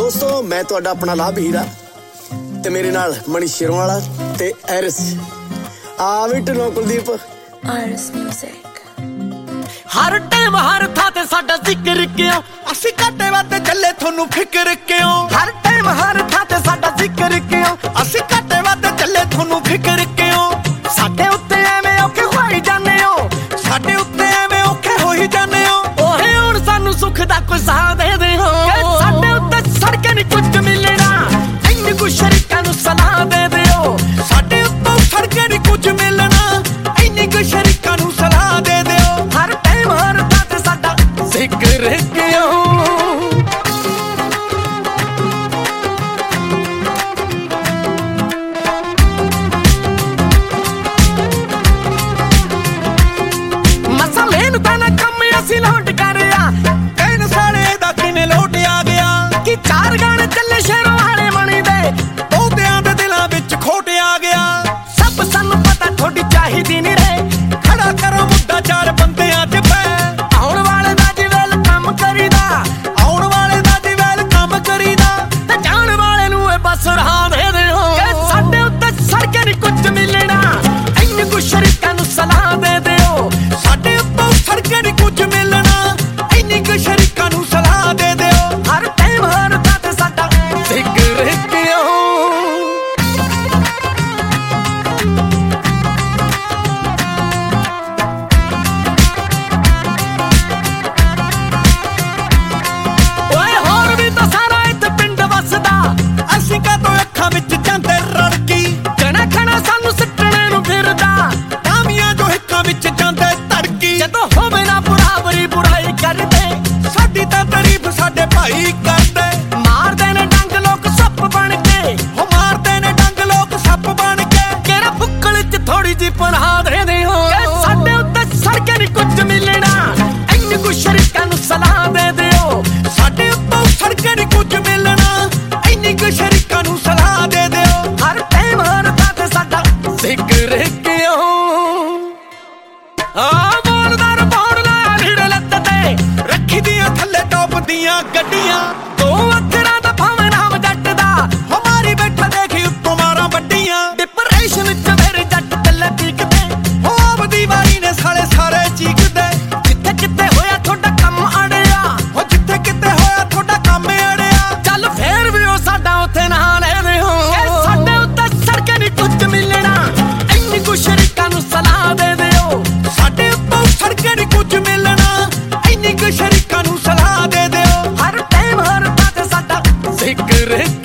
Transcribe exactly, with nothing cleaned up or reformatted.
ਦੋਸਤੋ ਮੈਂ ਤੁਹਾਡਾ ਆਪਣਾ ਲਾਭ ਹੀਰਾ ਤੇ ਮੇਰੇ ਨਾਲ ਮਣੀ ਸ਼ਿਰਵਾਲਾ ਤੇ ਐਰਿਸ ਆ ਵੀ ਢਿੱਲੋਂ ਕੁਲਦੀਪ ਆਰਿਸ ਮਿਊਜ਼ਿਕ। ਹਰ ਟਾਈਮ ਹਰ ਥਾਂ ਤੇ ਸਾਡਾ ਜ਼ਿਕਰ ਕਿਉਂ, ਅਸੀਂ ਘਾਟੇ ਵਾਤੇ ਚੱਲੇ ਤੁਹਾਨੂੰ ਫਿਕਰ ਕਿਉਂ। ਹਰ ਟਾਈਮ ਹਰ ਥਾਂ ਤੇ ਸਾਡਾ ਜ਼ਿਕਰ ਕਿਉਂ, ਅਸੀਂ ਘਾਟੇ ਵਾਤੇ ਚੱਲੇ ਤੁਹਾਨੂੰ ਫਿਕਰ ਕਿਉਂ। ਸਾਡੇ ਉੱਤੇ ਐਵੇਂ ਔਖੇ ਹੋਈ ਜਾਂਦੇ ਹੋ, ਸਾਡੇ ਉੱਤੇ ਐਵੇਂ ਔਖੇ ਹੋਈ ਜਾਂਦੇ ਹੋ। ਓਏ ਹੁਣ ਸਾਨੂੰ ਸੁੱਖ ਦਾ ਕੋਈ ਸਾਹ ਦੇ ਦਿਓ, ਸਾਡੇ ਉੱਤੇ ਸੜਕੇ ਨਹੀਂ ਕੁਝ ਮਿਲਣਾ, ਇੰਨੇ ਕੁ ਸ਼ਰੀਕਾਂ ਨੂੰ ਸਲਾਹ ਦੇ ਦਿਓ। ਸਾਡੇ ਉੱਤੇ ਸੜਕੇ ਨਹੀਂ ਕੁਝ ਮਿਲਣਾ, ਇੰਨੇ ਕੁ ਸ਼ਰੀਕਾਂ ਨੂੰ ਸਲਾਹ ਦੇ ਦਿਓ। ਹਰ ਟਾਈਮ ਹਰ ਥਾਂ ਤੇ ਸਾਡਾ ਜ਼ਿਕਰ ਕਿਉਂ। ਅਸੀਂ ਲੋਟ ਕਰਿਆ ਕਹਿਣ ਸਾਲੇ ਦਾ ਕਿਵੇਂ ਲੋਟ ਆ ਗਿਆ, ਕਿ ਚਾਰ ਗਾਣੇ ਚੱਲੇ ਸ਼ੇਰੋਂ ਵਾਲੇ ਮਣੀ ਦੇ, ਬਹੁਤਿਆਂ ਦੇ ਦਿਲਾਂ ਵਿੱਚ ਖੋਟ ਆ ਗਿਆ। ਸਭ ਸਾਨੂੰ ਪਤਾ ਥੋੜੀ ਚਾਹੀਦੀ ਨੀ ਰੇ, ਖੜਾ ਕਰੋ ਮੁੱਦਾ ਚਾਰ ਬੰਦਿਆਂ ਚ ਪੈ। ਆਉਣ ਵਾਲੇ ਦਾ ਜਿਵੇਲ ਕੰਮ ਕਰੀਦਾ, ਆਉਣ ਵਾਲੇ ਦਾ ਜਿਵੇਲ ਕੰਮ ਕਰੀਦਾ, ਤੇ ਜਾਣ ਵਾਲੇ ਨੂੰ ਇਹ ਬਸ ਰਾਹ ਦੇ ਦਿਓ। ਸਾਡੇ ਉੱਤੇ ਸੜਕੇ ਨੀ ਕੁਝ ਮਿਲਣਾ, ਇੰਨੇ ਕੁ ਸ਼ਰੀਕਾਂ ਨੂੰ ਸਲਾਹ ਦੇ ਦਿਓ। ਸਾਡੇ ਉੱਤੇ ਸੜਕੇ ਨੀ ਕੁਝ ਮਿਲਣਾ, ਇੰਨੀ ਕੁ ਸ਼ਰੀਕਾਂ ਨੂੰ ਸਲਾਹ ਦੇ ਦਿਓ। ਹਰ ਟਾਈਮ ਹਰ ਥਾਂ ਤੇ ਸਾਡਾ ਜ਼ਿਕਰ ਕਿਉਂ। ਓਏ ਹੋਰ ਵੀ ਤਾਂ ਸਾਰਾ ਇੱਥੇ ਪਿੰਡ ਵਸਦਾ, ਅਸੀਂ ਕਾਹਤੋਂ ਅੱਖਾਂ ਵਿੱਚ ਜਾਂਦੇ ਰੜਕੀ। ਖਣਾ ਖਣਾ ਸਾਨੂੰ ਸਿੱਟਣੇ ਨੂੰ ਫਿਰਦਾ, ਕਾਮੀਆਂ ਜੋ ਹਿੱਕਾਂ ਵਿੱਚ ਜਾਂਦੇ ਧੜਕੀ। ਜਦੋਂ ਹੋਵੇ ਨਾ ਬਰਾਬਰੀ ਬੁਰਾਈ ਕਰਦੇ, ਸਾਡੀ ਤਾਂ ਤਾਰੀਫ ਸਾਡੇ ਭਾਈ ਕਰਦੇ। ਮਾਰਦੇ ਨੇ ਡੰਗ ਲੋਕ ਸੱਪ ਬਣ ਕੇ, ਹੋ ਮਾਰਦੇ ਨੇ ਡੰਗ ਲੋਕ ਸੱਪ ਬਣ ਕੇ। ਕਿਹੜਾ ਬੁੱਕਲ ਚ ਥੋੜੀ ਜੀ ਪਨਾਹ ਦੇ ਦਿਓ, ਸਾਡੇ ਉੱਤੇ ਸੜਕੇ ਨੀ ਕੁਝ ਮਿਲਣਾ, ਇੰਨੇ ਕੁ ਸ਼ਰੀਕਾਂ ਨੂੰ ਸਲਾਹ ਦੇ ਦਿਓ। ਸਾਡੇ ਉੱਤੇ ਸੜਕੇ ਨੀ ਕੁਝ ਮਿਲਣਾ, ਇੰਨੇ ਕੁ ਸ਼ਰੀਕਾਂ ਨੂੰ ਸਲਾਹ ਦੇ ਦਿਓ। ਹਰ ਟਾਈਮ ਹਰ ਥਾਂ ਤੇ ਸਾਡਾ ਜ਼ਿਕਰ ਕਿਉਂ। ਆ ਬੋਲਦਾਰ ਬੋਲਦਾ ਢਿੜ ਲੱਤ ਤੇ, ਰੱਖੀ ਦੀਆਂ ਥੱਲੇ ਟੋਪ ਦੀਆਂ ਗੱਡੀਆਂ। ਦੋ ਅੱਖਰਾਂ ਦਾ ਭਾਵੇਂ ਨਾਮ ਜੱਟ ਦਾ, ਹਮਾਰੀ ਬੈਠਾ ਦੇਖੀ ਉੱਤੋਂ ਮਾਰਾਂ ਵੱਡੀਆਂ। ਡਿਪਰੈਸ਼ਨ ਚ ਮੇਰੇ ਜੱਟ ਚੱਲੇ ਪੀਕਦੇ, ਹੋ ਆਪਦੀ ਵਾਰੀ ਨੇ ਸਾਲੇ ਸਾਰੇ ਚੀਕਦੇ। ਜਿੱਥੇ ਕਿਤੇ ਹੋਇਆ ਤੁਹਾਡਾ ਕੰਮ ਅੜਿਆ, ਹੋ ਜਿੱਥੇ ਕਿਤੇ ਹੋਇਆ ਤੁਹਾਡਾ ਕੰਮ ਅੜਿਆ, ਚੱਲ ਫੇਰ ਵੀ ਉਹ ਸਾਡਾ ਉੱਥੇ ਨਾ ਲੈ ਦਿਓ। ਸਾਡੇ ਉੱਤੇ ਸੜਕੇ ਨੀ ਕੁਝ ਮਿਲਣਾ, ਇੰਨੀ ਕੁ ਸ਼ਰੀਕਾਂ ਨੂੰ ਸਲਾਹ ਦੇ ਦਿਓ। ਸਾਡੇ ਉੱਤੇ ਸੜਕੇ ਨੀ ਕੁਝ ਮਿਲਣਾ, ਇੰਨੀ ਕੁ ਸ਼ਰੀਕਾਂ ਨੂੰ ਸਲਾਹ ਦੇ ਦਿਓ। ਹਰ ਟਾਈਮ ਹਰ ਥਾਂ ਤੇ ਸਾਡਾ ਜ਼ਿਕਰ